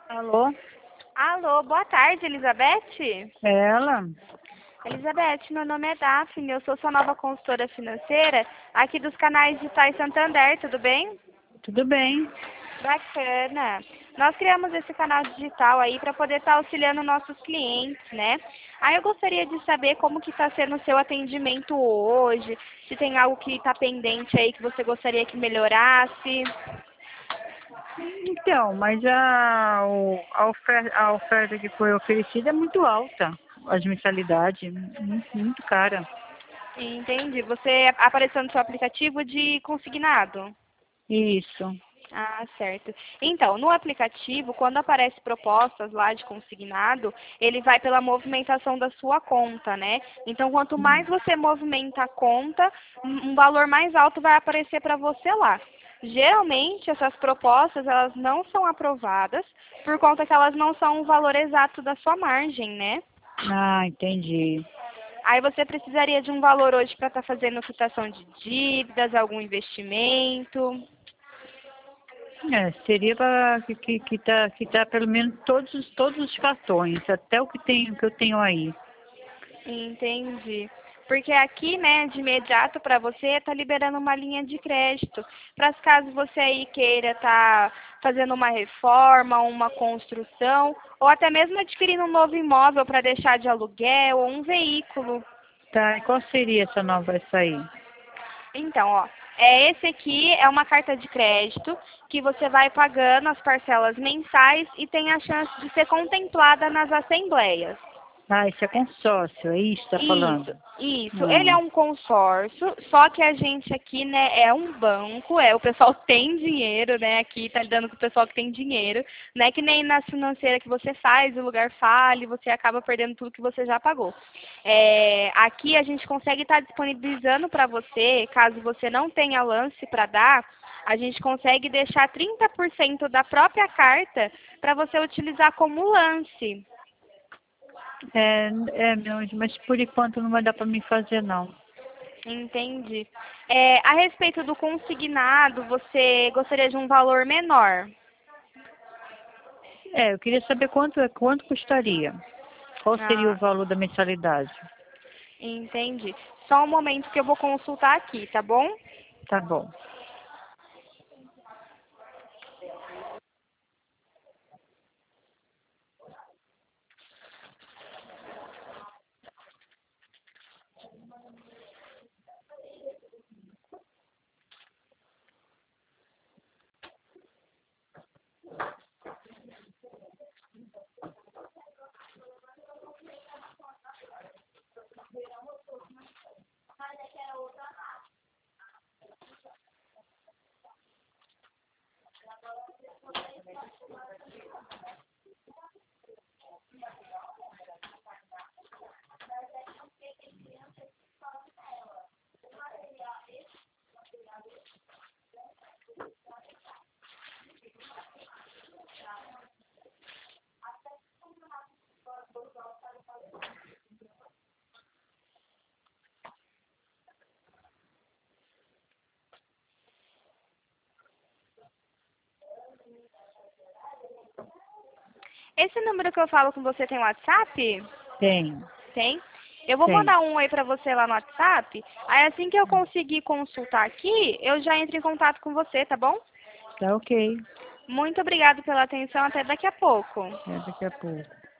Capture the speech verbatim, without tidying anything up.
Alô? Alô, boa tarde, Elizabeth. É ela? Elizabeth, meu nome é Daphne, eu sou sua nova consultora financeira aqui dos canais digitais Santander, tudo bem? Tudo bem? Bacana. Nós criamos esse canal digital aí para poder estar auxiliando nossos clientes, né? Aí eu gostaria de saber como que está sendo o seu atendimento hoje, se tem algo que está pendente aí que você gostaria que melhorasse. Então, mas a, o- a, oferta, a oferta que foi oferecida é muito alta. As mensalidades, muito, muito cara. Entendi. Você apareceu no seu aplicativo de consignado? Isso. Ah, certo. Então, no aplicativo, quando aparece propostas lá de consignado, ele vai pela movimentação da sua conta, né? Então, quanto mais você movimenta a conta, um um valor mais alto vai aparecer para você lá. Geralmente, essas propostas, elas não são aprovadas por conta que elas não são o valor exato da sua margem, né? Ah, entendi. Aí você precisaria de um valor hoje para estar fazendo quitação de dívidas, algum investimento. É, seria para que, que, que tá, que tá pelo menos todos, os- todos os cartões, até o que, tem, que eu tenho aí. Entendi. Porque aqui, né, de imediato para você, tá liberando uma linha de crédito. Para caso você aí queira estar fazendo uma reforma, uma construção, ou até mesmo adquirindo um novo imóvel para deixar de aluguel ou um veículo. Tá, e qual seria essa nova, essa aí? Então, ó, é, esse aqui é uma carta de crédito que você vai pagando as parcelas mensais e tem a chance de ser contemplada nas assembleias. Ah, isso é consórcio, é isso que tá Isso, falando? isso. Ele é Hum. um consórcio, só que a gente aqui, né, é um banco, é, o pessoal tem dinheiro, né, aqui tá lidando com o pessoal que tem dinheiro, né, que nem na financeira que você faz, o lugar fale, você acaba perdendo tudo que você já pagou. É, aqui a gente consegue estar disponibilizando para você, caso você não tenha lance para dar, a gente consegue deixar trinta por cento da própria carta para você utilizar como lance. É, é, meu, mas por enquanto não vai dar para mim fazer, não. Entendi. É, a respeito do consignado, você gostaria de um valor menor? É, eu queria saber quanto, é- quanto custaria. Qual seria o Ah, valor da mensalidade? entendi. Só um momento que eu vou consultar aqui, tá bom? Tá bom. Esse número que eu falo com você tem WhatsApp? Tem, Tem? Eu vou tem. mandar um oi pra você lá no WhatsApp. Aí assim que eu conseguir consultar aqui, eu já entro em contato com você, tá bom? Tá ok. Muito obrigada pela atenção. Até daqui a pouco. É daqui a pouco.